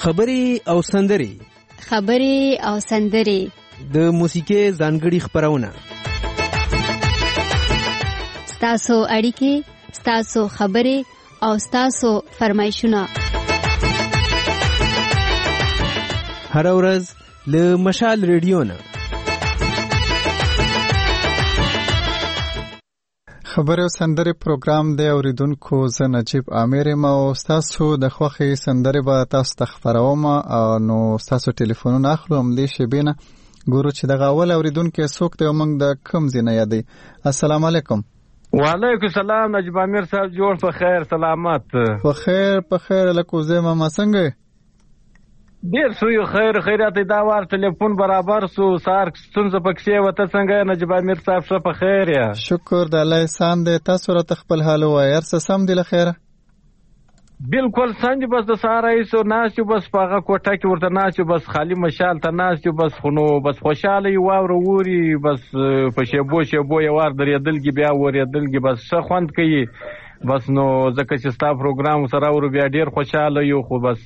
خبرې او سندرې د موسیقۍ ځانګړي خبرونه، ستاسو اړیکې، ستاسو خبرې او ستاسو فرمایشونه هر ورځ له مشال ریډیو نه. خبر او سندره پروګرام دی اوریدونکو، زه نجیب عامر یم او تاسو د خوښي سندره به تاسو ته خبروم نو تاسو ټلیفونونه اخلم دې شبینه ګورو چې دغه اول اوریدونکو څوک دی او موږ د کوم ځای نه یادي. السلام علیکم. وعلیکم السلام نجیب عامر صاحب، جوړ په خیر سلامت؟ په خیر لکه زما ما څنګه ډیر سو یو خیرات دا وار ټلیفون برابر سو سار څنګه پکې وته څنګه نجیب عامر صاحب شه په خیر یا؟ شکر د الله احسان دې. تاسو را خپل حال وایي ارڅ سم دی لخيره؟ بالکل سنج بس د ساره ایسو ناس بس پاغه کوټه کې ورته ناس بس خالی مشال ته ناس بس خونو بس خوشاله یو ووري بس په شیبو یو ور درېدلګي بیا ورېدلګي بس ښه خوند کوي بس. نو ځکه چې ستا پروګرام سره ور بیا ډیر خوشاله یو خو بس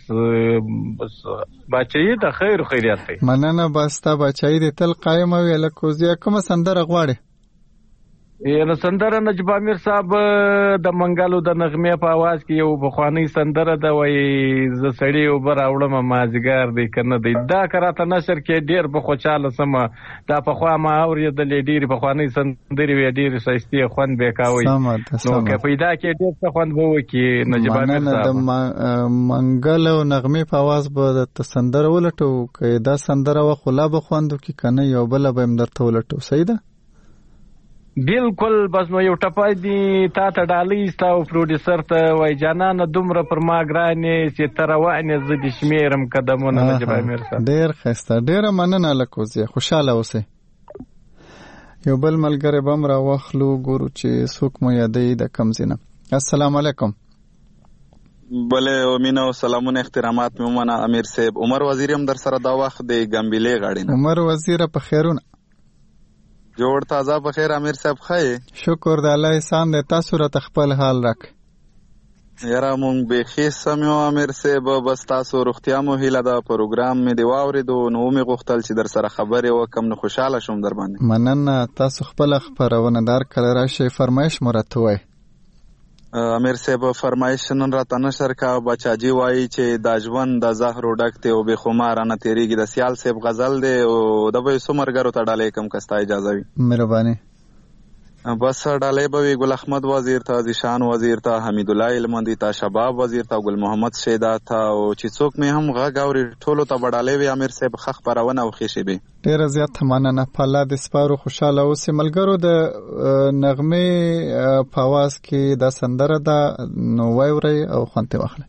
بچی د خیریت دی. مننه. بس تا بچی د تل قائم وي لکه زه کوم سندره غواړي؟ یو سندره نجیب عامر صاحب د منګلو د نغمه په आवाज کې یو بخوانی سندره د وای ز سړی او بر اورم مازګار دی کنه دی دا کراته نشر کې ډیر بخوچاله سم دا په خوا ما اورې د لیډیر بخوانی سندري وی ډیر سايستي خوند بیکاوي نو کې پیدا کې ډیر خوند وو کې نجیب عامر صاحب د منګلو نغمه په आवाज به د سندره ولټو کې دا سندره وخلا بخوندو کې کنه یو بل به مدرته ولټو. صحیح ده؟ بالکل. بس نو یو ټپای دی تا ته ډالۍ ستا او پروډوسر ته وای جانانه دومره پر ما ګرانې چې تر وانه ز د شمیرم قدمونه نجیب عامر صاحب. ډیر خسته، ډیر مننه لکوزه، خوشاله اوسه. یو بل ملګری بم را واخلو ګورو چې څوک مو یادې د کم زینه. السلام علیکم. بله امینه او سلامونه احترامات مومنه امیر صاحب. عمر وزیر هم در سره دا وخت د ګمبلې غاړي. عمر وزیر په خیرونه جوړ تازه په خیر امیر صاحب خای؟ شکر د الله احسان دې. تاسو را خپل حال راک؟ یاره مونږ به خې سمو امیر صاحب، بس تاسو روغتیا مو هیله دا پروګرام می دی واوریدو نو می غوښتل چې در سره خبرې وکم نو خوشاله شوم در باندې. مننه. تاسو خپل خبرونه دار کله راشي فرمایش مرته وای. امیر صاحب فرمایش نن راته نشر کا بچاجي وایي چې دا ژوند د زهرو ډک ته او به خمار نه تیریږي. د سیال صاحب غزل دی او د به سمرګرو ته ډالې کم کستا اجازه وي مهرباني. بس ډالې به وی ګل احمد وزیر ته، ذیشان وزیر ته، حمید الله علمندی ته، شباب وزیر ته، ګل محمد شیدا ته او چې څوک می هم غږ اوري ټولو ته ډالې وی امیر صاحب خخ پرونه او خېشي به. ډیر زیات مننه. په الله د سپارو خوشاله اوسې. ملګرو د نغمه په आवाज کې د سندره دا نو وایوري او خوانته واخله.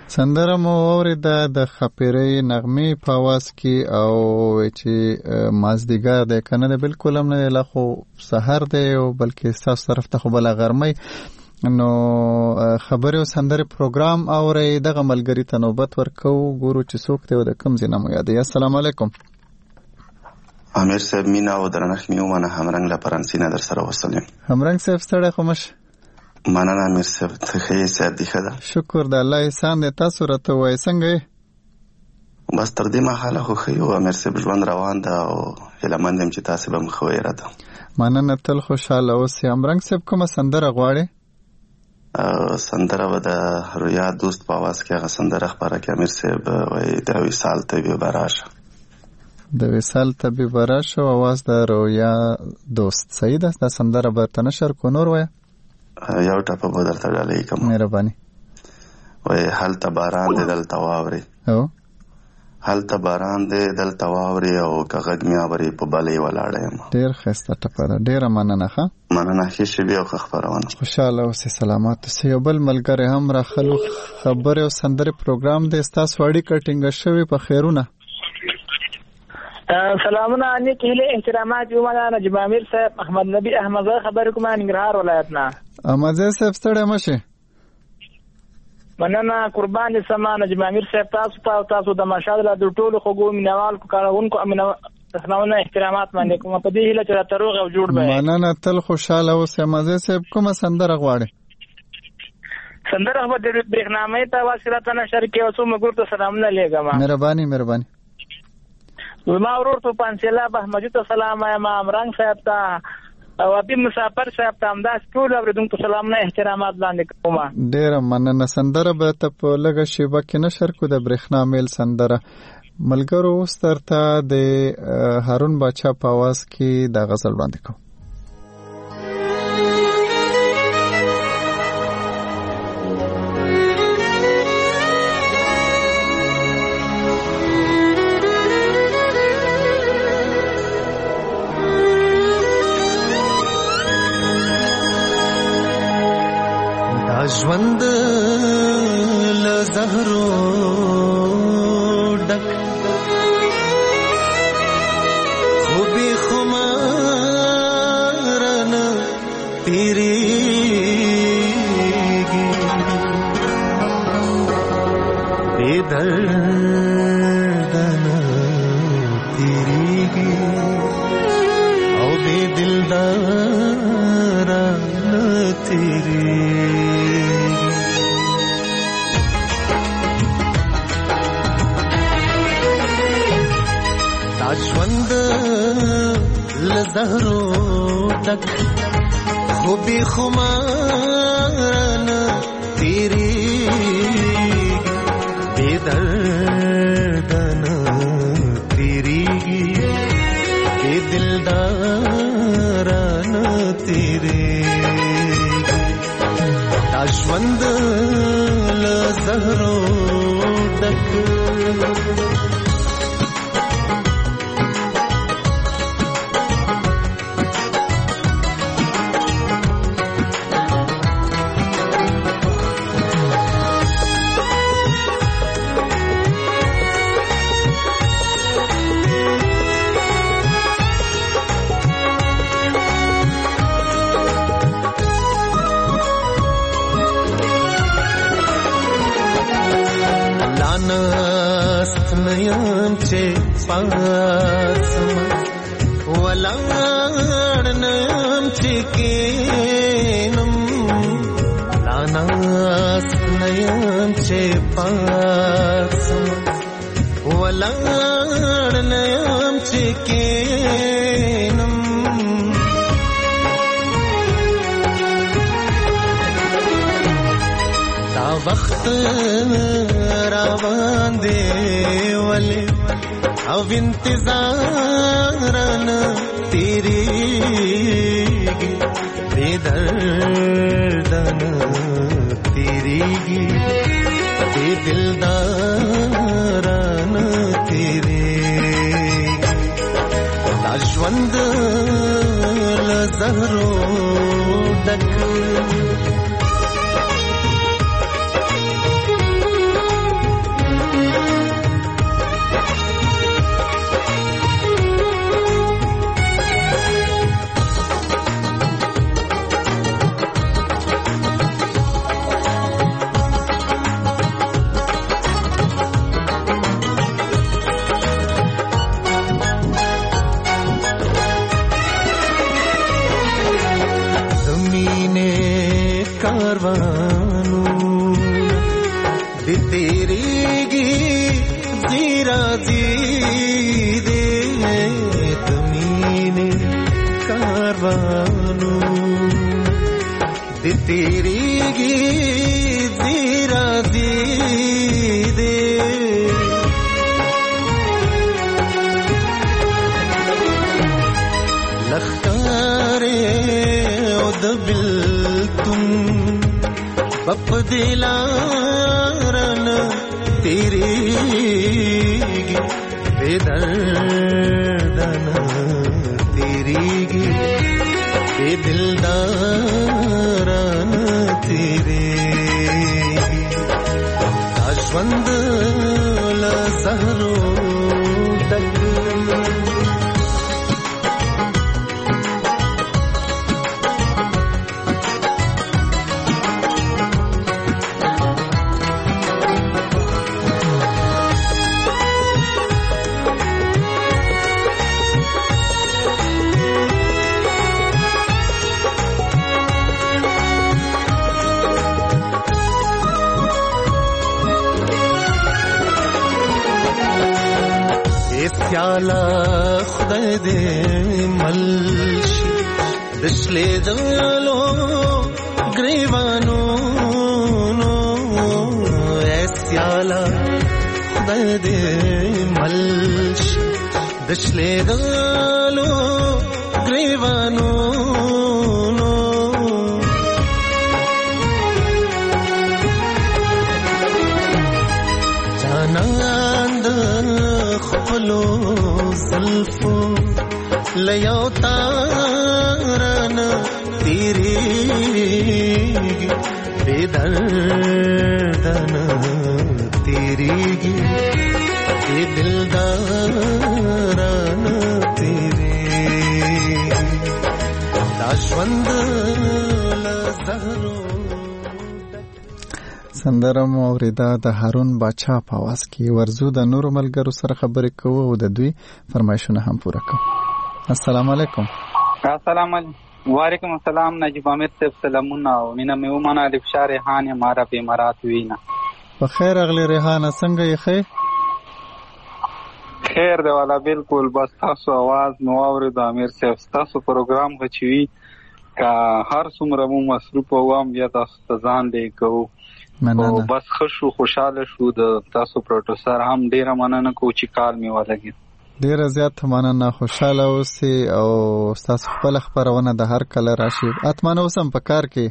سندره مو اوریده د خپېرې نغمې په आवाज کې او چې مازدیګر دی کنه د بالکل هم نه لا خو سحر دی او بلکې تاسو طرف ته خو بل غرمې نو خبرې او سندره پروګرام اوري دغه ملګری ته نوبت ورکو ګورو چې څوک دی د کوم ځای نه مو یادې. السلام علیکم. امیر صاحب مینا او درنښت میومنه همرنګ له فرانسې نه در سره وسلم. همرنګ صاحب ستړی خو مش مننه امیر صاحب ته ښه صحت دی ښه ده. شکر د الله احسان دی. تاسو راته وایئ څنګه یې؟ بس تر دې مهاله خو ښه یو امیر صاحب ژوند روان ده او هیله مند یم چې تاسې به م ښه ویې راته. مننه تل خوشحاله اوسئ. همرنګ صاحب کومه سندره غواړئ؟ سندره به د رویا دوست په आवाज کې هغه سندره خپاره کړي امیر صاحب وایي د وصال طبیب راشه. د وصال طبیب راشه आवाज د رویا دوست. صحیح ده. دا سندره به ته نشر کو نور وایه یو ټاپه به درته ډالۍ کوم. مهرباني. وایي هلته باران دی دلته واورې هلته باران دی دلته واورې او که غږ مې اورې په بلې ولاړه یم. ډېر ښایسته ټپه ده. ډېره مننه. ښه مننه. ښې شېبې او ښه خپرونه. خوشحاله اوسئ. سلامات اوسئ. یو بل ملګری هم راخلو. خبرې او سندرې پروګرام دی. ستاسو اړیکه ټینګه شوې په خیرونه. سلامونه نیک هیله احترامات یو مالا نجیب امیر صاحب احمد نبی احمد خبرې کوم ننګرهار ولایت نه. احمد صاحب ستړی مشه. مننه قربان سما نجیب امیر صاحب تاسو د ماشاءالله د ټولو خوګو مینوال کو کارونکو امنه تخنونه احترامات باندې کوم په دې هیله چې تروغ او جوړ به. مننه تل خوشاله اوسئ. احمد صاحب کومه سندره غواړئ؟ سندره په دې برنامه ته واسطه نشر کې اوسو مګور ته سلامونه لګم. مهرباني مهرباني. ما ورور ته پانسیلا بهمجو ته سلام وایم. امرنګ صاحب ته او ابي مسافر صاحب ته همداس ټول اوریدونکو سلامونه احترامات باندې کوم. ډېر مننه. سندره به ته په لږه شیبه کې نشر کو د برېښنا میل سندره. ملګرو اوس درته د هارون باچا په आवाज کې د غزل وړاندې کوم. ژوند له زهرو ډک خوبې خمارنه تیریږي بې دردنه تیریږي او بې دلدارنه تیریږي. ژوند لزهرو ډک خوبې خمارنه تیریږي بې دردنه تیریږي بې دلدارنه تیریږي. دا ژوند لزهرو ډک پاسم ولاړ نم چکینم لاناس نیم چه پاسم ولاړ نیم چکینم دا وخت روان دی ولی او انتظارن تیریږي بې دردن تیریږي بې دلدارن تیریږي. دا ژوند له زهرو ډک کاروانو د تیریږي زیرا زی دې د مینې کاروانو د تیریږي زیرا زی دې لخکارے او د بلتون بپ دلارن تیریږي بے دردن تیریږي بے دلدارن تیریږي ژوند له زهرو ډک سیالا خدای دې ملشي دشلې دلو گریوانو نو سیالا خدای دې ملشي دشلې دلو گریوانو نو جانان خپلو زلفو لیو تارن تیریږي بے دردن تیریږي بے دلدارن تیریږي دا ژوند له زهرو سندره مو اوریده د هارون باچا په आवाज کې. ورزو د نورو ملګرو سره خبرې کوو او د دوی فرمایشونه هم پوره کوو. السلام علیکم. السلام علیکم. وعلیکم السلام. نجیب امیر صاحب سلامونه او مینه مې ومنه د فشار ریحان مارا په امارات وینا. په خیر اغلی ریحان څنګه یې خیر؟ خیر دی والا بالکل. بس تاسو आवाज نو اورید امیر صاحب تاسو پروګرام غچوي کا هر څومره مو مصروف ووم بیا تاسو ته ځان دی کوو. او بس خوشو خوشاله شو د تاسو پروډوسر هم ډیره مننه کو چې کال می ولګي. ډیره زیات مننه. خوشاله اوسئ او تاسو خپل خبرونه د هر کله راشي. اتمن اوسم په کار کې.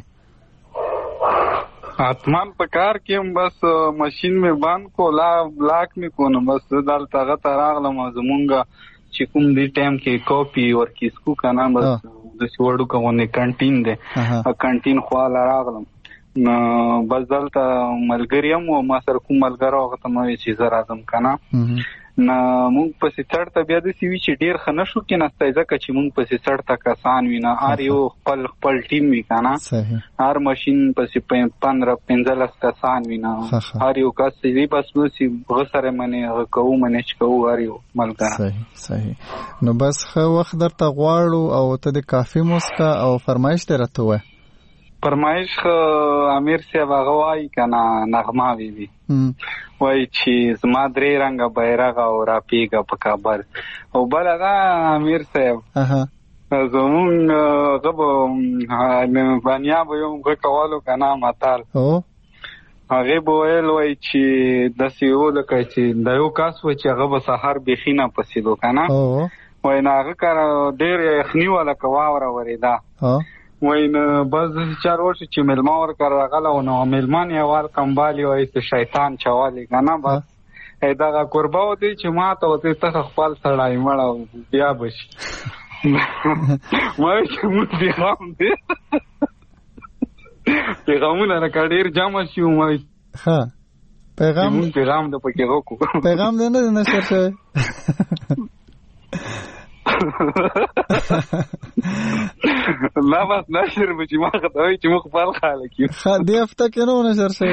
اتمن په کار کې بس ماشین می بند کو لا بلاک می کو نو بس دلته غته راغلم زمونږه چې کوم دی ټایم کې کاپی ورکیس کو کنه بس د سوړو کوونه کانټین ده کانټین خو لا راغلم نو بس دلته ملګریم او ما سره کوم ملګرو هغه ته مې چې زه راځم کنه نو موږ پسې چړته بیا د سی وی چې ډیر خنه شو کې نستای ځکه چې موږ پسې چړته کسان وینا ار یو خپل ټیم وی کنه هر ماشين پسې 15 کسان وینا هر یو کس دی بس نو سی غسره منه کوو منه چې کوو هر یو ملګر. صحیح. نو بس خو وخت درته غواړو او ته د کافي موسکا او فرمایش درته وای. فرمایش امیر صاحب هغه وایي کنه نغمه وی وایي چې زما درې رنګه بیرغ او راپیږه په کابل او بل هغه امیر صاحب زمونږ هغه بانیا به یو کولو کنه متال هغه به ویل وایي چې داسې یو لکه چې د یو کس و چې هغه به سهار بیخي نه پسېدو کنه وایي نه هغه کار ډېر یخني وه لکه واوره ورېده وای نه بس چار ورشي چې ملما ورکړه راغله نو ملمان یې وال کمبالي وای ته شیطان چوالي کنه بس دا قربا وتی چې ما ته وتی ته خپل سړای مړ بیا بشي ما چې مو پیغام دی پیغامونه راکړیر جامه شو ما ها پیغام د پکې وکړو پیغام دی نه نشر شي لا بس نشر بچی ما خطاوی چې مخ پال خاله کی دی هفته کې نو نشر شي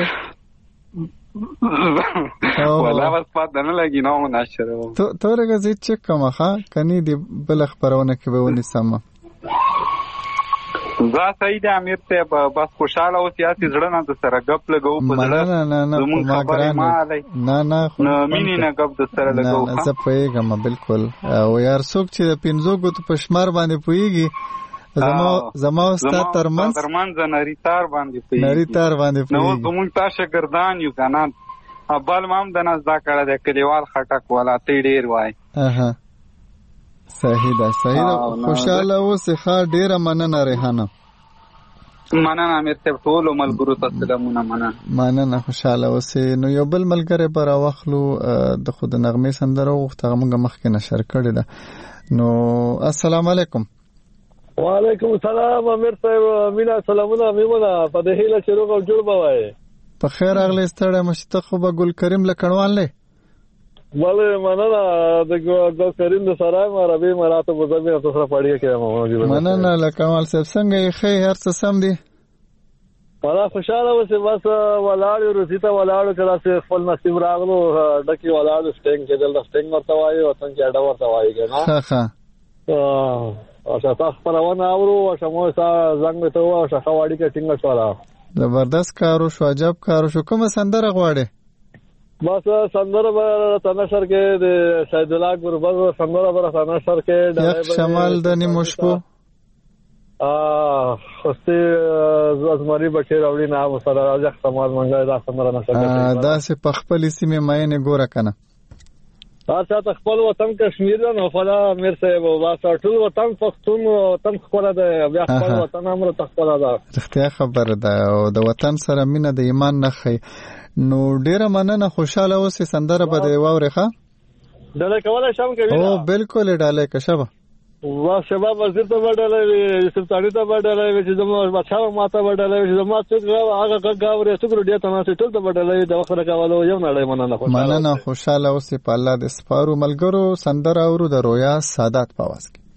ولا بس پات نه لګی نو نشر تو رګه زی چک کومه ها کني دی بل خبرونه کې به ونی سم زه صحیح دی امیر صاحب، بس خوشاله اوس یاسې زړه نه د سره ګپ لګو په زړه زمونږ خبرې ما علی نه مینې نه ګپ د سره لګو. زه پوهېږم بالکل. او یار څوک چې د 5 ګوتو په شمار باندې پوهېږي زما او ستا ترمنځ نری تار باندې پوهېږي. نو زمونږ تا شاګردان یو که نه بل ما هم د نه زده کړی دی کلیوال خټک والا تی ډېر وایي. صحیح ده خوشحاله اوسې ښه. ډېره مننه ریحانه. مننه امیر صاحب، ټولو ملګرو ته سلامونه. مننه خوشحاله اوسې. نو یو بل ملګری به راواخلو د خو د نغمې سندره وغوښته، هغه موږ مخکې نشر کړې ده. نو السلام علیکم. وعلیکم السلام امیر صاحب، مینا سلامونه. میمونه په دې هیله چې روغ او جوړ به وای. په خیر راغلی ستړی مشته خو به ګل کریم لکړوان لې بله مننه د ګل کریم د سرای مرابې مراتب وزمي تاسو سره پړی کېم. مننه لکمال صاحب، څنګه یې ښه هر څه سم دي؟ ولا خوشاله اوسې بس ولاړو روسي ته ولاړو کله چې خپل نصیب راغلو ډکی ولاړو سټینګ کېدل د سټینګ ورته وایي وطن کې اډه ورته وایي کنه. او تاسو خبرونه اورو او شمو زنګ ته او شخواړي کې څنګه شولا زبردست کارو شو، عجب کارو شو. کومه سندره غواړې؟ بس سندره به تنشر کې د شهید الله ګوربز سندره به تنشر کې یک شمال د نیمو شپو خوستي ازمري بکیر اوړي نه سره راځه سمال منګه دا سندره نشر کې دا سه په خپل سیمه ماینه ګوره کنه. تاسو ته خپل وطن کشمیر نه فلا امیر صاحب واسه ټول وطن پښتون وطن خپل ده، بیا خپل وطن امر تخپل ده. رښتیا خبره ده او د وطن سره مینه د ایمان نښه. نو ډیره مننه، خوشاله اوسې. سندره به دی واورې ښه؟ ډاله کولای شم کوي؟ او بالکل ډاله کښبه وا شباب وزیر ته وډاله وي، یوسف تاړي ته وډاله وي چې زموږ بچاو ماته وډاله وي چې زموږ څوک هغه غاوري څوک ډیټ نه ټول ته وډاله وي د وخت راکولو یو نړۍ مننه خوشاله اوسې. په الله د سپارو ملګرو سندره اورو د رویا سادات په आवाज کې.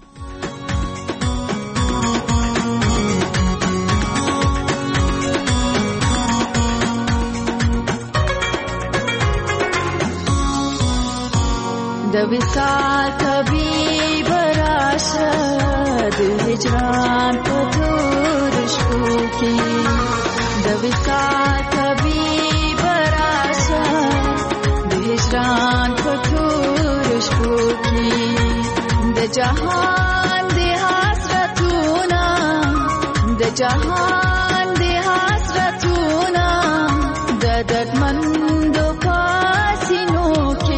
د وصال طبيب راشد هجران په تور شپو کې، د وصال طبيب راشد هجران په تور شپو کې، د جهان د حسرتونه د جهان د حسرتونه د دردمندو پاسینو کې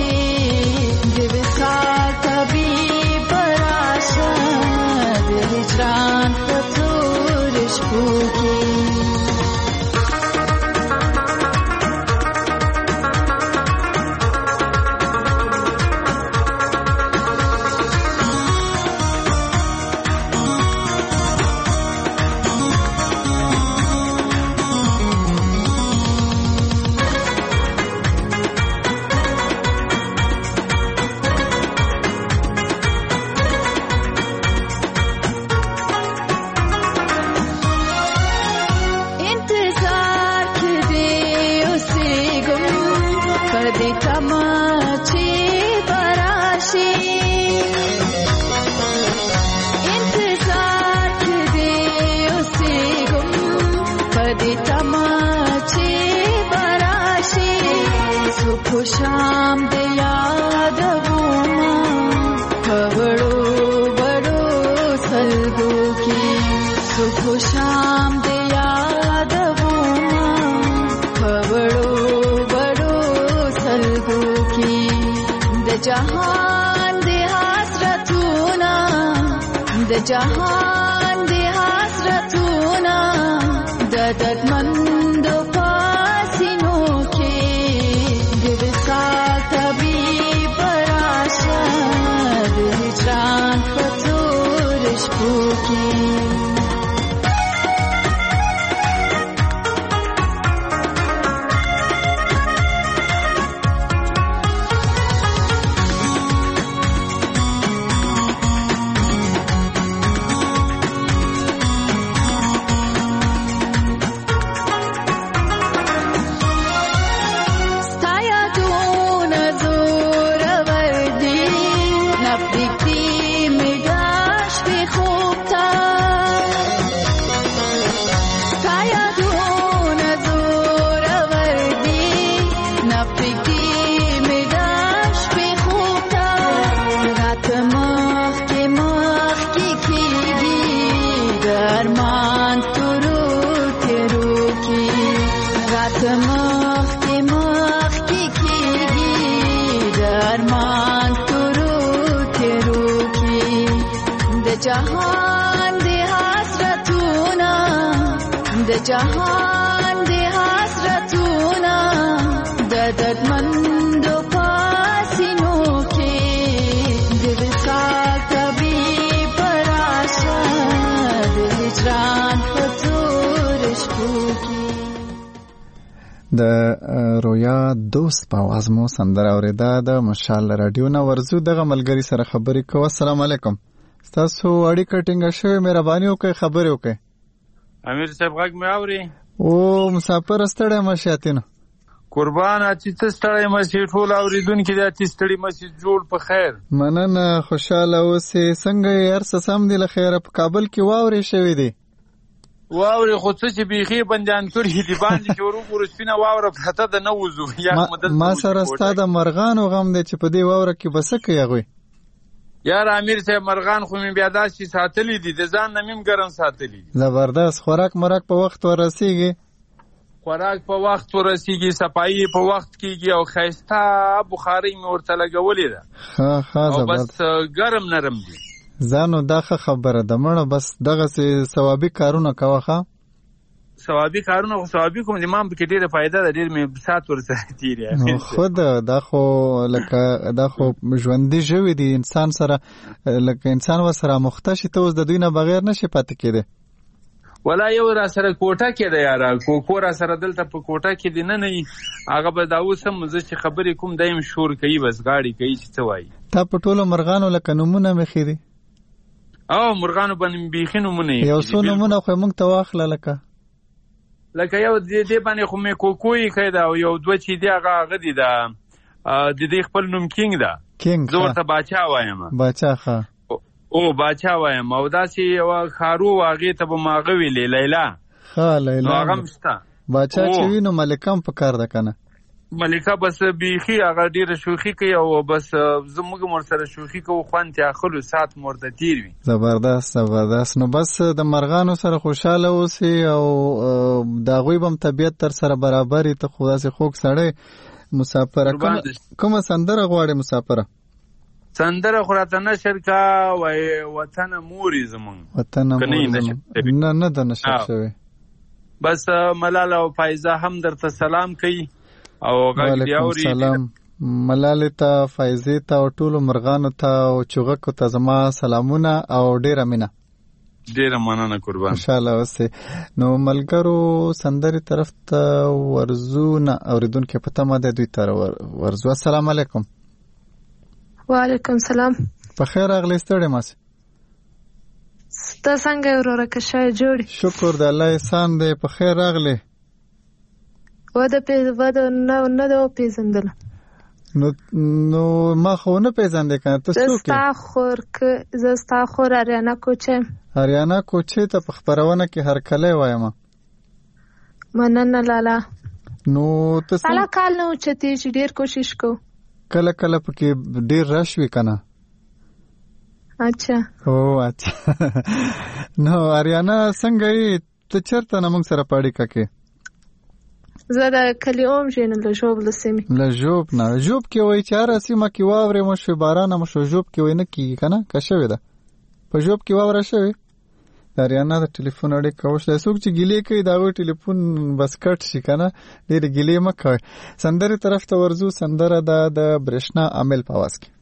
هجران په تور شپو کې. شام د یادوما خبرو بڑو سلگو کی صبح شام د یادوما خبرو بڑو سلگو کی د جهان د حسرتونا د جهان د حسرتونا د دردمند پاسینو کې طبيب راشد هجران په تور شپو کې. جهان د حسرتونه د دردمندو پاسینو کې د وصال طبیب راشه د هجران په تور شپو کې. د رویا دوست په आवाज مو سندره اوریدا د مشال رادیو نه ورزو دغه ملګری سره خبرې کوو. السلام علیکم. تاسو اړیکه ټینګه شوې، مهرباني وکړئ خبرې وکړئ. امیر صاحب غږ مې اوري؟ او مسافر ستړی مشیاتینو قربانه چې ته ستړی مشي، ټول اوریدونکي دې چې ستړي مشي، جوړ په خیر. مننه، خوشاله اوسې. څنګه یې هر څه سم دي؟ له خیره په کابل کې واورې شوې دي؟ واورې خو څه چې بیخي بندیان کړي دي باندې چې ورو سپینه واوره پرته ده نه وځو. ما سره ستا د مرغانو غم دی چې په دې واوره کې به څه کوي هغوی؟ یار امیر صاحب مرغان خو مې بیا داسې ساتلی دي، د ځان نه مې ګرم ساتلی دي. زبردست. خوراک په وخت ورسیږي؟ خوراک په وخت ورسیږي، صفایي په وخت کېږي او ښایسته بخارۍ مې ورته لګولې ده. او بس ګرم نرم دي. ځانو دا ښه خبره ده مړه. بس دغسې ثوابي کارونه کوه. ښه ثوابي کارونه خو ثوابي کوم دي، ما هم پکې ډېره فایده ده، ډېر مې ساعت ورسره تېر یې. خود دا خو لکه دا خو ژوندي ژوي دي، انسان سره لکه انسان ورسره مخته شي، ته اوس د دوی نه بغیر نشي پاتې کېدی. ولا یو را سره کوټه کې ده یاره، کو را سره دلته په کوټه کې دی نه هغه به دا اوس هم زه چې خبرې کوم دایم شور کوي، بس غاړې کوي چې څه وایي. تا په ټولو مرغانو لکه نومونه مې ښې دي؟ او مرغانو باندې بیخي نومونه یو څو نومونه خو موږ ته واخله. لکه یو دې باندې خو مې کوکوی ښه ده، او یو دوه چې دی هغه دی د دې خپل نوم کینګ ده. زه ورته باچا وایم. باچا. ښه او باچا وایم. او داسې یو خارو هغې ته به ماغه ویلې لیلا. ښه لیلا. هغه هم شته. باچا چې وي نو ملکه هم پکار ده که نه؟ ملکه بس بیخي هغه ډېره شوخي کوي، او بس زموږ هم ورسره شوخي کوو، خوند یې اخلو، ساعت مو ورته تېر وي. زبردست. نو بس د مرغانو سره خوشحاله اوسې، او د هغوی به هم طبیعت در سره برابر وي. ته خو داسې خوږ سړی. مسافره کومه سندره غواړې مسافره؟ سندره خو راته نشر کا وایي وطنه مورې زمونږ. وطنه مورې نه ده نشر شوې. بس ملاله او فایزه هم درته سلام کوي او غږ دی اوري. سلام ملالې ته، فایزې ته، او ټولو مرغانو ته او چوغکو ته زما سلامونه او ډېره مینه. ډېره مننه قربان. خوشحاله اوسې. نو ملګرو سندرې طرف ته ورځو. نه اورېدونکي په تمه دی دوی ته ورځو. السلام علیکم. وعلیکم سلام. په خیر راغلی. ستړی ماسې؟ ته څنګه یې وروره؟ که شای جوړې؟ شکر د الله احسان دی. په خیر راغلی. وده نه ده وپېژندله. نو ما خو نه پېژندې که نه؟ ته څوک یې؟ زه ستا خور اریانا کوچه یم. اریانا کوچې ته په خپرونه کې هرکلی وایم. مننه لالا. نو ته سالا کال نه اوچتېږي، ډېر کوشش کوو. کله کله پکې ډېر رش وي که نه؟ اچھا. او اچھا. نو اریانا څنګه یې؟ ته چېرته نه موږ سره په اړیکه کې؟ زه د کلي اوم ژینم، له ژوب له سیمې. له ژوب نه؟ ژوب کې وایي چې هره سیمه کې واورې مو شوې، باران مو شو. ژوب کې وایي نه کېږي که نه؟ که شوې ده په ژوب کې واوره شوې؟ د اریانا د ټلیفون اړیکه وشله. څوک چې ګیلې کوي د هغوی ټلیفون بس کټ شي که نه؟ ډېرې ګیلې مه کوئ. سندرې طرف ته ورځو. سندره ده د برېښنا عامل په اواز کې.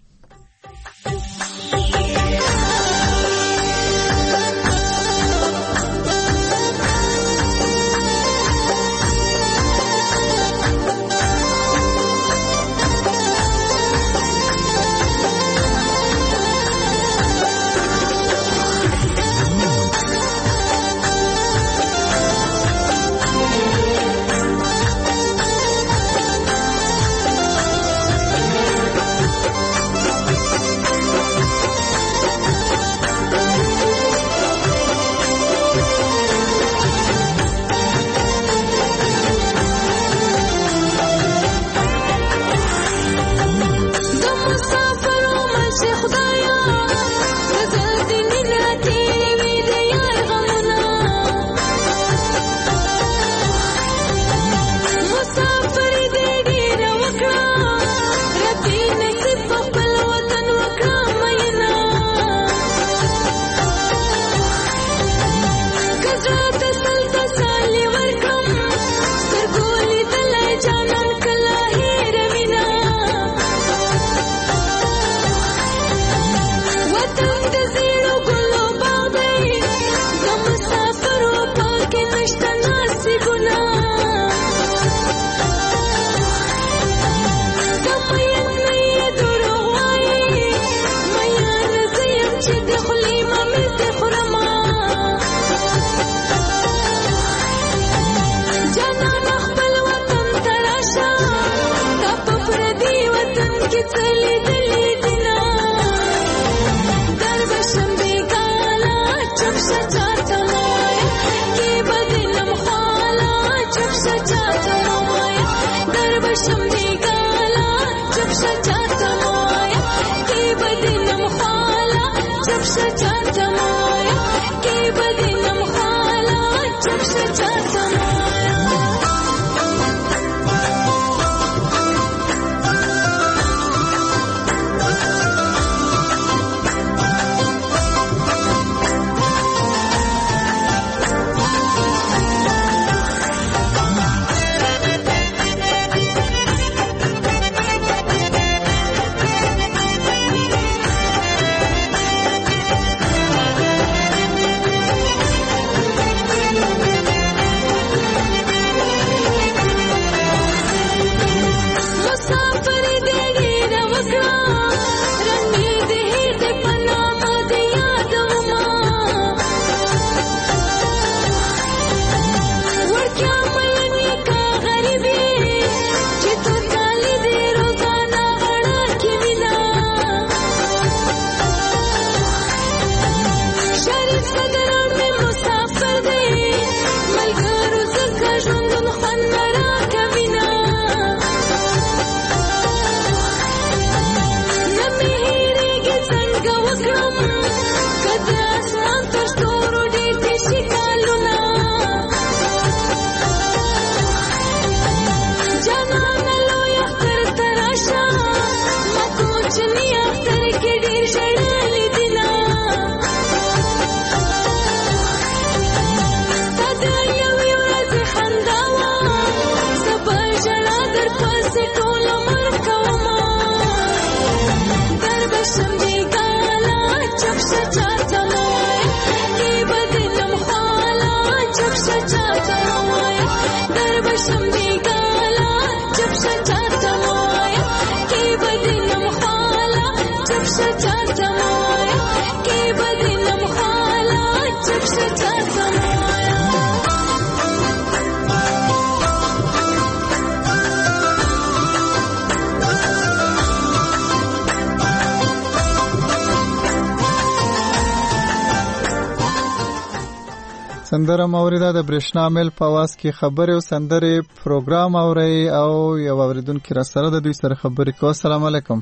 سندره موریده د برېښنا میل په आवाज کې خبرې او سندرې پروګرام اوري او یو اوریدونکو را سره د دوی سره خبرې کوي. السلام علیکم.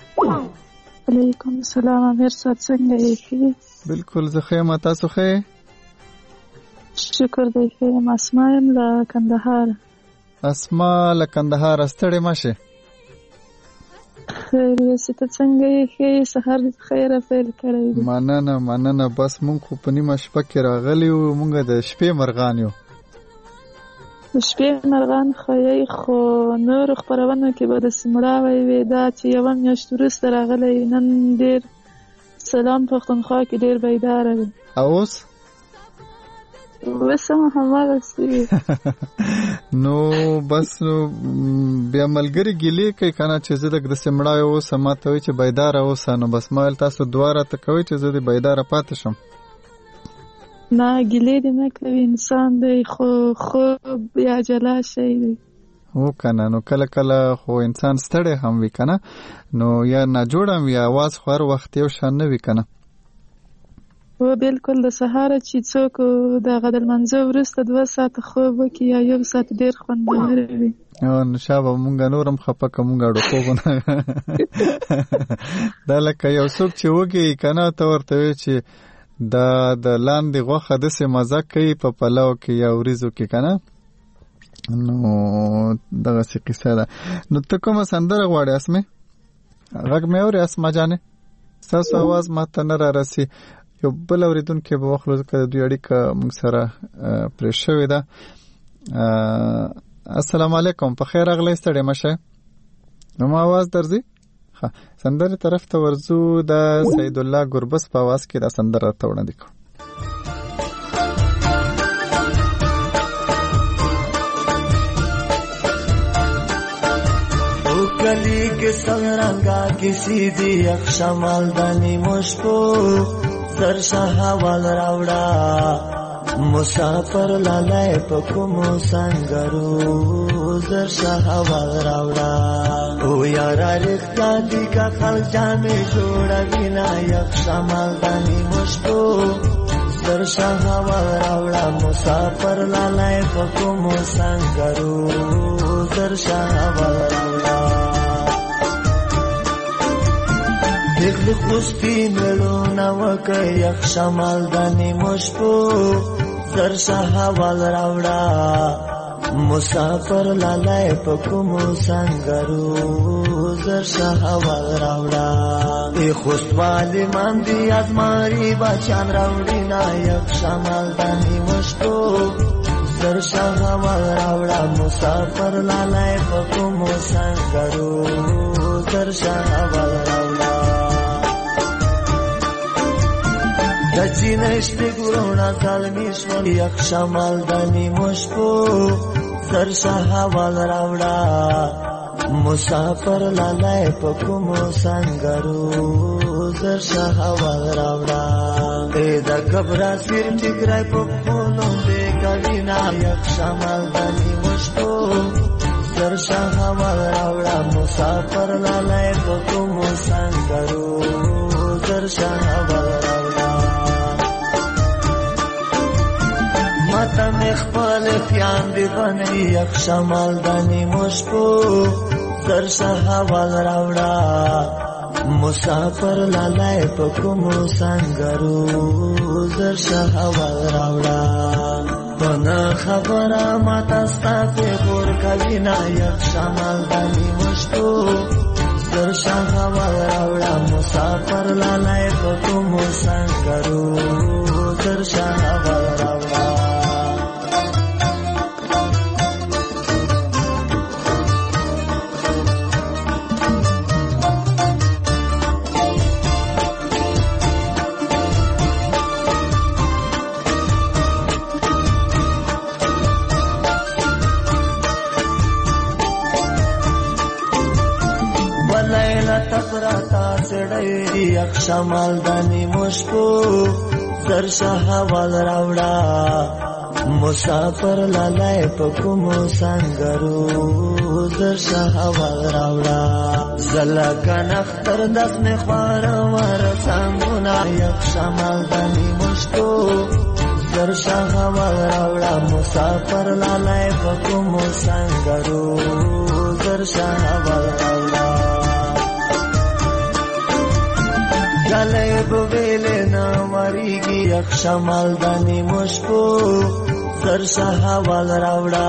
وعلیکم السلام. امیر صاحب څنګه یې؟ بالکل زه ښه یم، تاسو ښه یې؟ شکر دی ښه یم. اسما یم له کندهار. اسما له کندهار ستړې مه شې. خیر یې ته څنګه یې؟ ښه یې؟ سهار دې خیره پیل کړی دی. مننه. بس مونږ خو په نیمه شپه کې راغلي یو، مونږ د شپې مرغان یو. د شپې مرغان خو یې، خو نورو خپرونو کې به داسې مړاوی وي دا چې یوه میاشت وروسته راغلی. نن ډېر سلام پښتونخوا کې ډېر بیداره دی. او اوس هم هماغسې نو بس نو بیا ملګري ګیلې کوي که نه چې زه لږ داسې مړاوی اوسم، ما ته وایي چې بیداره اوسه. نو بس ما ویل تاسو دوه راته کوئ چې زه دې بیداره پاتې شم. نه ګیلې دې نه کوي، انسان دی خو خوب یا جلا شی دی. هو کنه، نو کله کله خو انسان ستړی هم وي کنه، نو یا ناجوړ هم وي، اواز خو هر وخت یو شان نه وي کنه. و بالکل د سهاره چې څوک دغه د لمانځه وروسته 2 ساعته خوب وکړي یا 1 ساعت ډېر خوندور وي. نو شابه مونږ نور هم خفه که مونږ اړو خوبونه دا لکه یو څوک چې وږي کنه ته ورته وایې چې دا د لاندې غوښه داسې مزه کوي په پلو کې یا وریځو کې کنه. نو دغسې قصه ده. نو ته کومه سندره غواړې اسمې؟ غږ مې اورې اسما جانې؟ ستاسو اواز ما ته نه رارسي. یو بل اورېدونکی به واخلو ځکه د دوی اړیکه موږ سره پرې شوې ده. السلام علیکم. په خیر راغلی، ستړی مه شئ. نو ما اواز درځي؟ ښه، سندرې طرف ته ورځو. د سید الله ګربز په اواز کې دا سندره راته وړاندې کوو. کلی کے سنگرنگا کسی دی اخشمال دانی مشکو در شاہوال راوڑا مسافر لالائے پکمو سنگرو زر شهوال راوړه او یارا رښتیا دي که خلک جامې جوړوي نه یخ شمال د نیمو شپو زر شهوال راوړه مسافر لالی په کومو سنګرو زر شهوال راوړه دغلی خوستی ملونه وکه یخ شمال د نیمو شپو زر شهوال راوړه مسافر لالی په کومو سنګرو زر شهوال راوړه ای خوستوالی ماندی ازماری بچان راوړي نه یخ شمال د نیمو شپو زر شهوال راوړه مسافر لالی په کومو سنګرو زر شهوال راوړه د چینش په ګورونه ظالمی شول یخ شمال د نیمو شپو زر شهوال راوړه مسافر لالی په کومو سنګرو زر شهوال راوړه ای د کبره سیر ټیګرای په خولو دې کوي نه یخ شمال د نیمو شپو زر شهوال راوړه مسافر لالی په کومو سنګرو زر شهوال راوړه ماته مې خپل خیام دی بنی یخ شمال د نیمو شپو زر شهوال راوړه مسافر لالی په کومو سنګرو زر شهوال راوړه بنا خبره ماته ستا پیغور کوي نه یخ شمال د نیمو شپو زر شهوال راوړه مسافر لالی په کومو سنګرو زر شهوال راوړه تپراتا سړی یخ شمال د نیمو شپو زر شهوال راوړه مسافر لالی په کومو سنګرو زر شهوال راوړه زلکه نختر دسمې خواره واره څنګونه یخ شمال د نیمو شپو زر شهوال راوړه مسافر لالی په کومو سنګرو زر شهوال راوړه گلی بویلې نه وریږي یخ شمال د نیمو شپو زر شهوال راوړه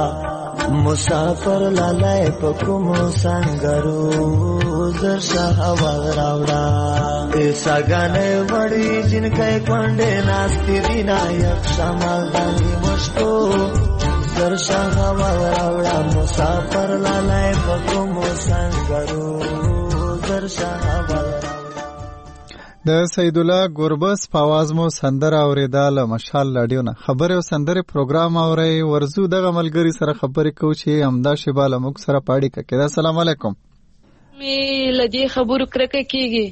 مسافر لالی په کومو سنګرو زر شهوال راوړه ای ساګانې وړي جنکۍ کونډې ناستې دي نه یخ شمال د نیمو شپو زر شهوال راوړه مسافر لالی په کومو سنګرو زر شهوال د سید الله ګوربس په आवाज مو سندره اوریدا له مشال رادیو نه خبره او سندره پروګرام اوري ورزو دغه ملګری سره خبرې کوو چې همدا شیبه له موږ سره پاړی کړه. السلام علیکم. می لدی خبرو کرکه کیږي.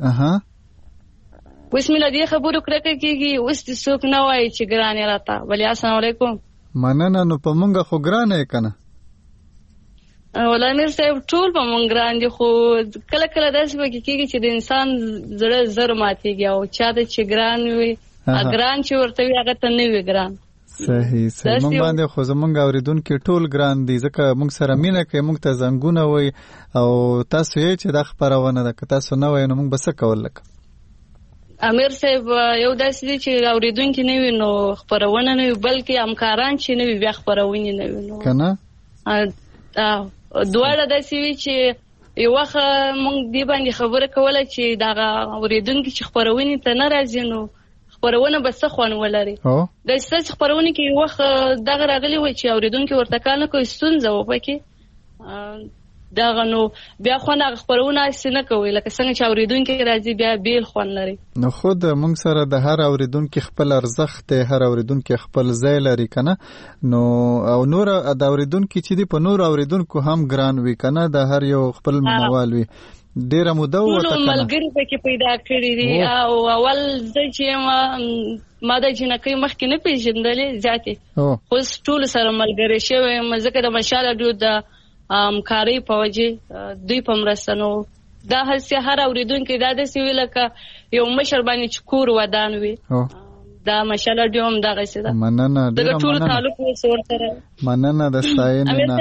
وس می لدی خبرو کرکه کیږي اوس د څوک نه وای چې ګرانه راته. ولی السلام علیکم. مننه نو په مونږه خو ګرانه کنه. ولا میر صاحب ټول په مونږ ګران دي خو کله کله داسې وکړي کېږي چې د انسان زړه زر ماتېږي او چا ته چې ګران وي ګران چې ورته وي هغه ته نه وي ګران. صحیح مونږ باندې خو زمونږ اوریدونکي ټول ګران دي ځکه مونږ سره مینه کوي مونږ ته زنګونه وایي او تاسو یې چې دا خپرونه ده که تاسو نه وایي نو مونږ به څه کول لکه امیر صاحب یو داسې دی چې اوریدونکي نه وي نو خپرونه نه وي بلکې همکاران چې نه وي بیا خپرونې نه وي نو که نه دواړه داسې وي چې یو وخت مونږ دې باندې خبره کوله چې دغه اورېدونکي چې خپرونې ته نه راځي نو خپرونه به څه خوند ولري. داسې خپرونې کې یو وخت دغه راغلی وای چې اورېدونکي ورته کار نه کوي ستونزه وه پکې دغه نو بیا خوند هغه خپرونه هسې نه کوي لکه څنګه چې اورېدونکي راځي بیا بیل خوند لري. نو خود موږ سره د هر اورېدونکي خپل ارزښت دی، هر اورېدونکي خپل ځای لري که نه، نو او نور د اورېدونکي چې دی په نور اورېدونکو هم ګران وي که نه، د هر یو خپل مینوال وي. ډېره موده ووته که نه؟ ټولو ملګري پکې پیدا کړي دي او اول زه چې ما د جنکۍ مخکې نه پېژندلې زیاتې، خو ټولو سره ملګري شوی یم ځکه د مشال راډیو د همکارۍ په وجې دوی په مرسته. نو دا هسې هر اورېدونکی دا داسې وي لکه یو مشر باندې چې کور ودان وي. دا مشال راډیو هم دغسې ده. مننه، ډېره ټولو تعلق اوس ورسره. مننه د ستاینې نه.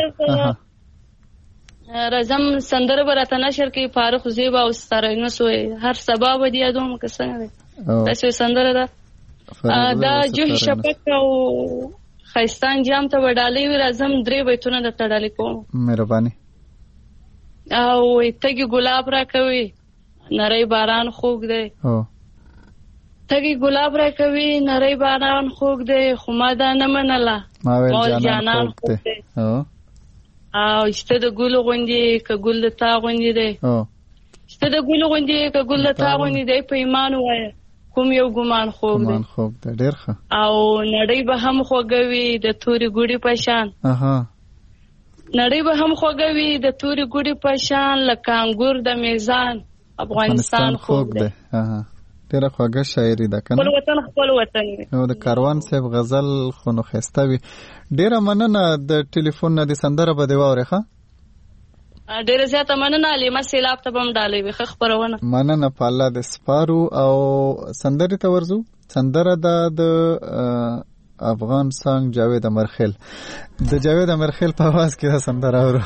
راځم سندره به راته نشر کوي فاروق زیبا او ستارینه سوی هر سبا به دې یادوم که څنګه دی داسې سندره ده. دا جوهي شفق او ښایستان جام ته به ډالۍ وي. راځم 3 بیتونه درته ډالۍ کوم. مهرباني. او تږي ګلاب راکوي نری باران خوږ دی، تږي ګلاب راکوي نری باران خوږ دی، خو ما دا نه منله ما ویل جانان خوږ دی. او شته د ګلو غوندې که ګل د تا غوندې دی، شته د ګلو غوندې که ګل د تا غوندې دی، په ایمان ووایه کوم یو ګمان خوږ دی. ډېر ښه. او نړۍ به هم خوږوي د تورې ګوډې په شان، نړۍ به هم خوږوي د تورې ګوډې په شان، لکه انګور د میزان افغانستان خوږ دی. ډېره خوږه شاعري ده که نه؟ خپل وطن خپل وطن وي. نو د کاروان صاحب غزل خو نو ښایسته وي. ډېره مننه د ټلیفون نه. د سندره به دې واورې ښه؟ ډېره زیاته مننه. علیمه سیلاب ته به هم ډالۍ وي. ښه خپرونه. مننه، په الله دې سپارو. او سندرې ته ورځو. سندره ده د افغان سانګ جاوید امرخیل. د جاوید امرخیل په आवाज کې دا سندره اورو.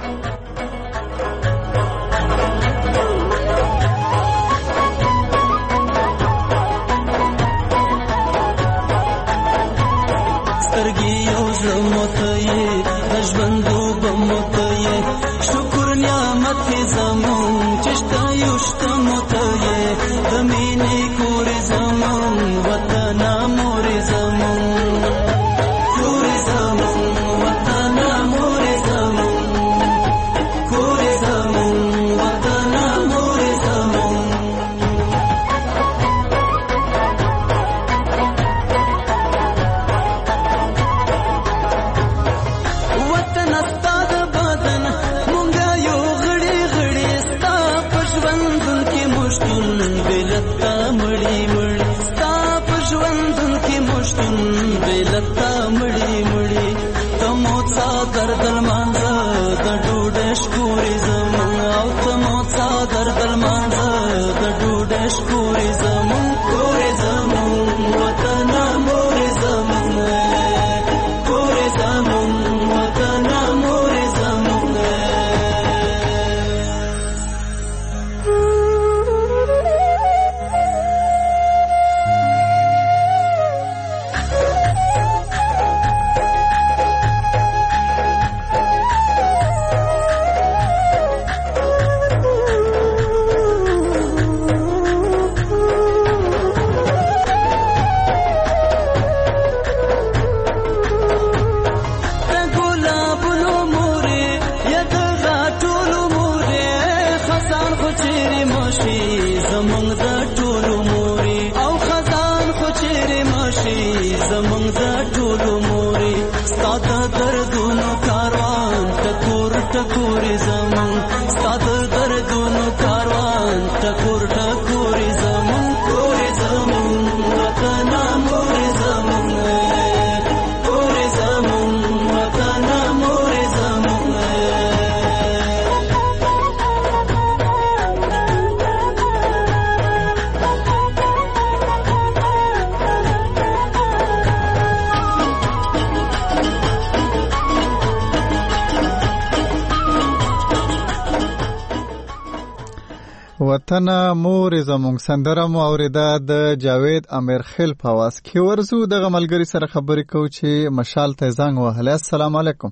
وطن مور زمونږ سندره مو اوریده د جاوید امرخیل په आवाज کې. ورزو دغه ملګری سره خبرې کوو چې مشال ته زنګ وهلی. السلام علیکم.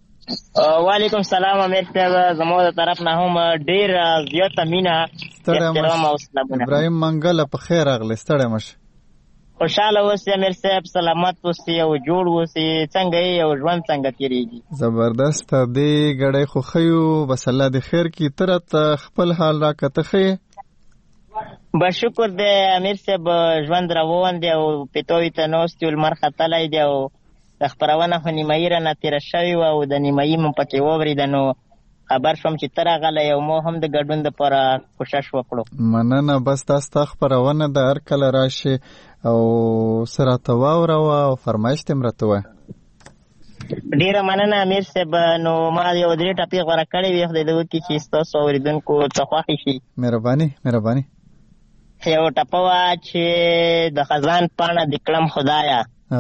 وعلیکم السلام. امیر صاحب زموږ د طرف نه هم ډیر زیاته مینه احترام او سلامونه. ابراهیم منګل په خیر راغلی. ستړی مشه. خوشاله اوسې امیر صاحب، سلامت اوسې او جوړ اوسې. څنګه یې او ژوند څنګه تېرېږي؟ زبردست. دې ګړی خو ښه یو، بس الله دې خیر کړي. ته راته خپل حال راکته ښیې؟ بس شکر دی امیر صاحب، ژوند روان دی او پیتاوي ته ناست یو، لمر ختلی دی او د خپرونه خو نیمایي رانه تېره شوې وه او د نیمایي مو پکې واورېده، نو خبر شوم چې ته راغلی او ما هم د ګډون دپاره کوشش وکړو. مننه. بس دا ستا خپرونه ده، هر کله راشې او څه راته واوروه او فرمایش دې م راته ووایه. ډېره مننه امیر صاحب. نو ما یو 3 ټپې غوره کړې وې، خدای دې وکړي چې ستاسو اورېدونکو ته خوښې شي. مهرباني مهرباني. یو ټپه وه چې د خزان پاڼه دې کړم خدایه،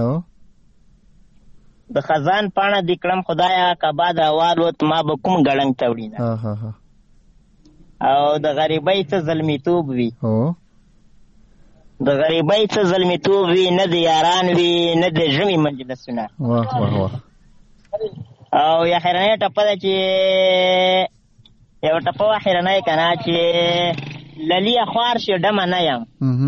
د خزان پاڼه دې کړم خدایه، که باد راوالوت ما به کوم ګړنګ ته وړینه، او د غریبۍ څه زلمیتوب وي، د غریبۍ څه زلمیتوب وي، نه د یاران وي نه د ژمي مجلسونه. او یا خیرنۍ ټپه ده چې یو ټپه وه خیرنۍ که نه چې للیه خوار شي ډمه نه یم.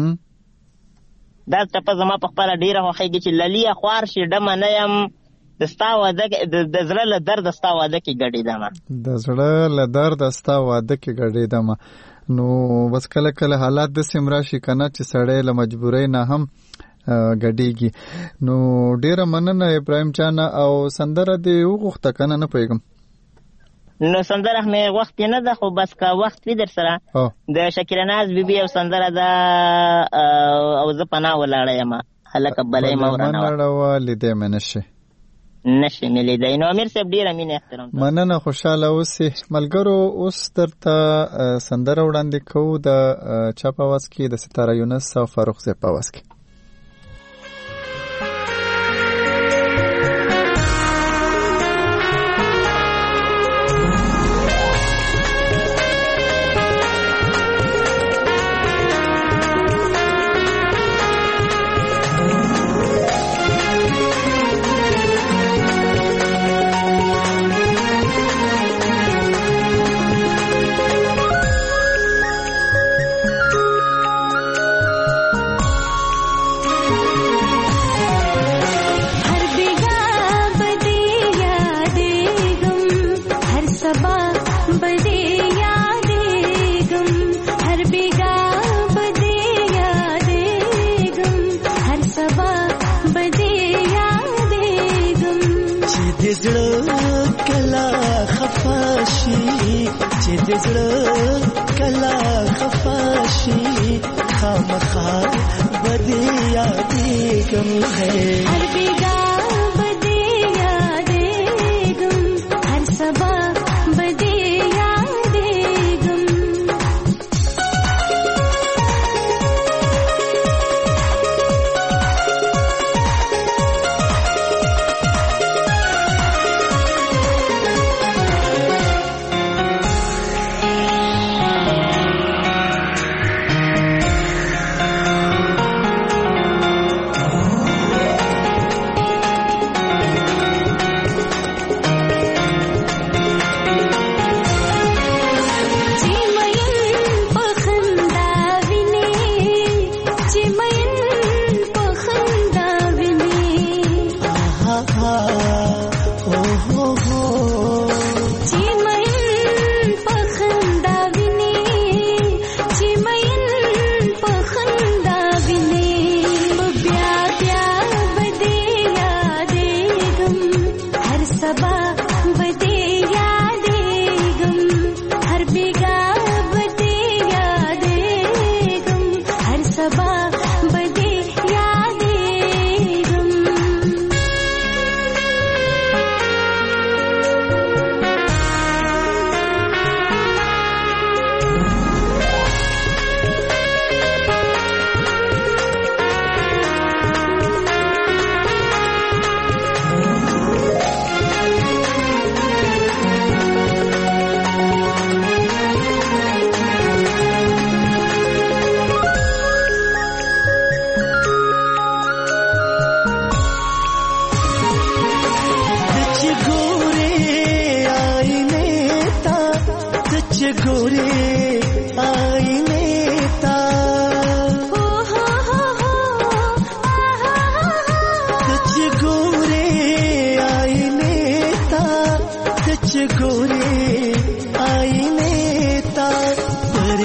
دا ټپه زما په خپله ډېره خوښېږي چې للیه خوار شي ډمه نه یم، د ستا واده د زړه له درده ستا واده کې ګډېدمه، د زړه له درده ستا واده کې ګډېدمه. نو بس کله کله حالات داسې هم راشي که نه چې سړی له مجبورۍ نه هم ګډېږي. نو ډېره مننه ابراهیم جانه. او سندره دې وغوښته که نه؟ نه پوهېږم. نو سندره مې وخت یې نه ده، خو بس که وخت وي در سره د شکیله ناز بیبي او سندره ده او زه پناه ولاړه یم، هلکه بلی مه ورانوه لیدی مې نشي مې لیدی. نو امیر صاحب ډېره مینه احترام. مننه، خوشحاله اوسې. ملګرو اوس درته سندره وړاندې کوو د چا په اواز کې؟ د ستاره یونس او فاروق صاحب په اواز کې.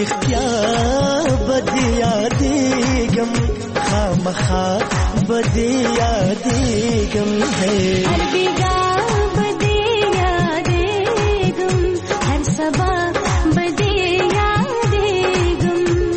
رښتیا بدی یادېږم خامخا بدی یادېږم هر بیګا بدی یادېږم هر سبا بدی یادېږم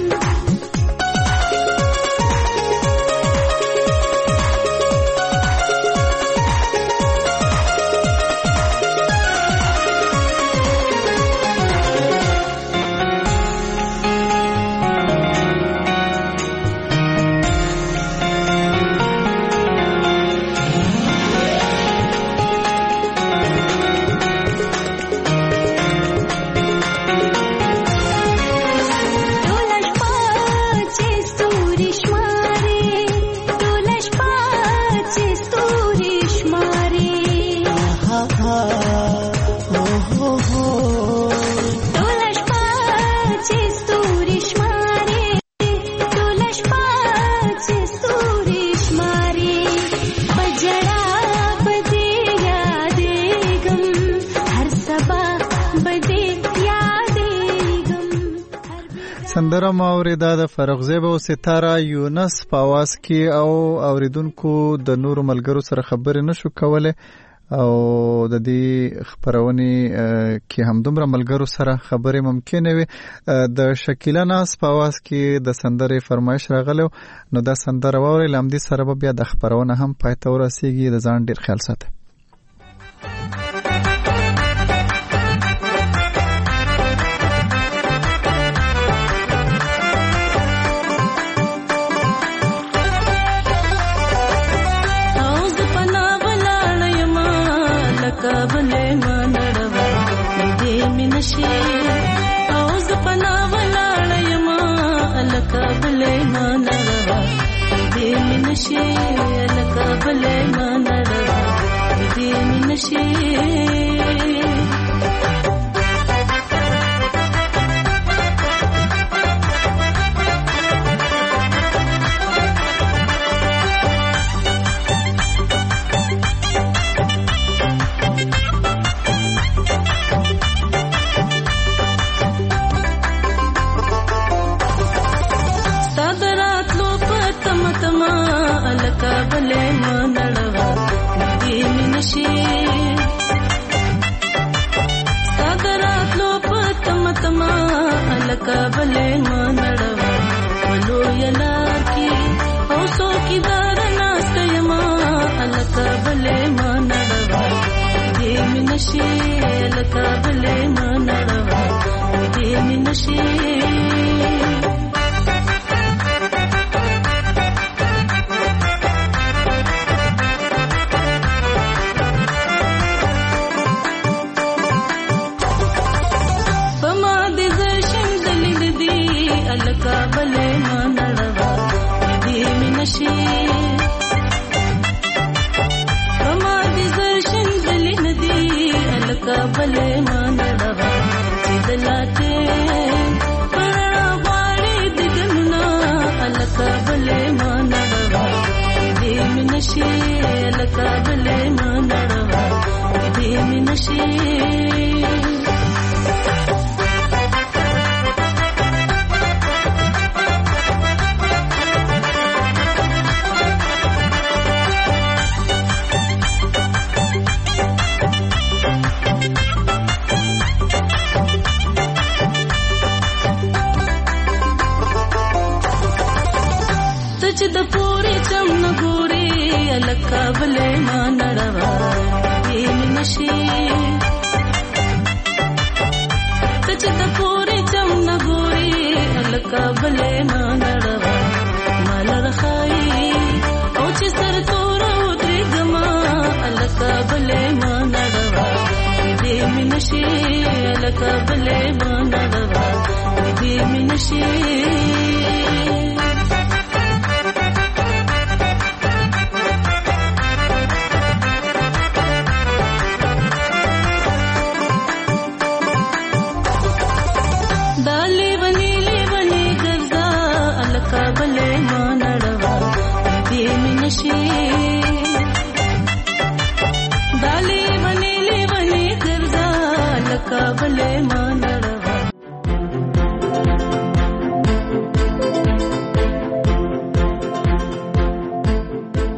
سندره ما اوریده د فرغزیب او ستاره یونس په आवाज کې او اوریدونکو د نورو ملګرو سره خبرې نشو کوله او د دې خبرونې کې همدومره ملګرو سره خبرې ممکنه وي د شکیلا ناس په आवाज کې د سندره فرمایش راغلو نو دا سندره ووري لامدي سره بیا د خبرونه هم پاتې ورسیږي د ځان ډیر خیال ساتي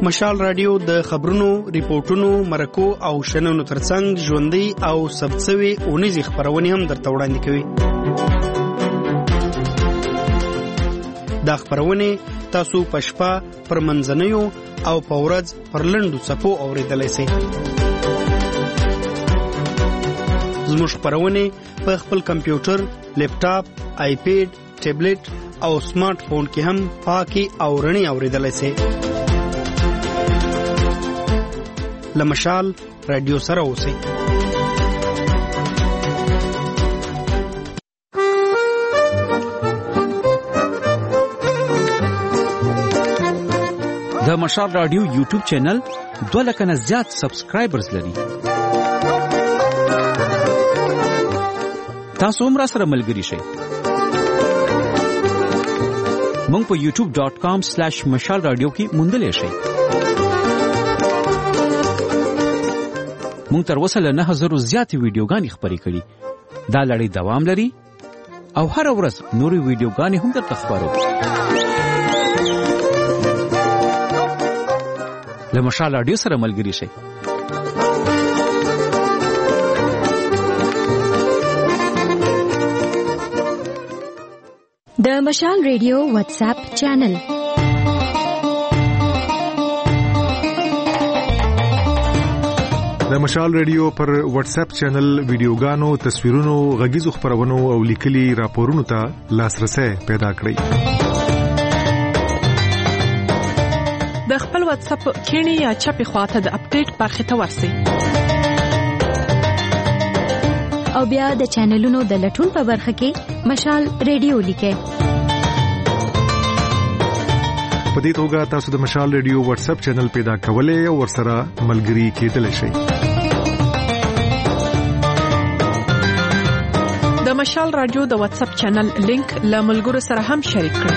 مشال رادیو د خبرونو، ریپورتونو، مرکو او شننو ترڅنګ ژوندۍ او ثبتسوي اونیزې خبرونه هم درته وړاندې کوي. دا خبرونه تاسو په شپه، پر منځنیو او په ورځ پر لنډو څپو اورېدلای شئ. زموږ خبرونه په خپل کمپیوټر، لیپټاپ، آیپیډ، ټابلیټ او سمارټ فون کې هم پاکي او رڼي اورېدلای شئ. لمشال رادیو سره اوسئ. د مشال رادیو یوټیوب چینل 2 لک نه زیات سبسکرایبرز لري. تاسو هم را سره ملګري شئ. مونږ په youtube.com/مشال رادیو کې موندلې شئ. مونږ تر اوسه له 9000 زیاتې ویډیوګانې خپرې کړي. دا لړۍ دوام لري او هر ورځ نورې ویډیوګانې هم درته خپرو. له مشال رادیو سره ملګري شئ. د مشال رادیو واتس اپ چینل. د مشال رادیو پر واتس اپ چینل ویډیوګانو، تصویرونو، غږیزو خبرونو او لیکلي راپورونو ته لاسرسي پیدا کړئ. د خپل واتس اپ کینی یا چپی خواته د اپډیټ برخه ته ورسئ. او بیا د چینلونو د لټون په برخه کې مشال رادیو لیکئ. په دې توګه تاسو د مشال رادیو واتس اپ چینل پیدا کولای او ورسره ملګري کېدلی شئ. د مشال رادیو د واتس اپ چینل لینک له ملګرو سره هم شریک کړئ.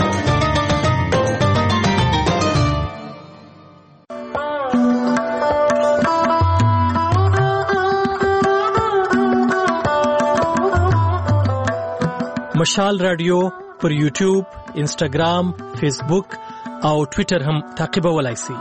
مشال رادیو پر یوټیوب، انسټاګرام، فیسبوک او ټوئیټر هم تعقیبولای شئ.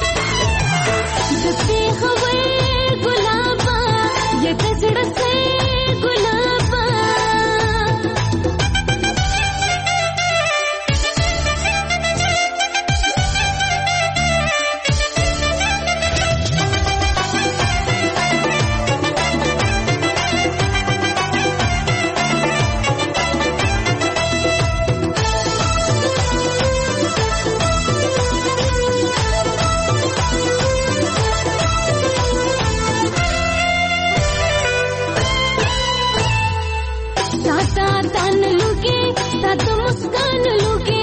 गुलाबा ये गजड़ से मुस्कान लूके, साथ मुस्कान लूके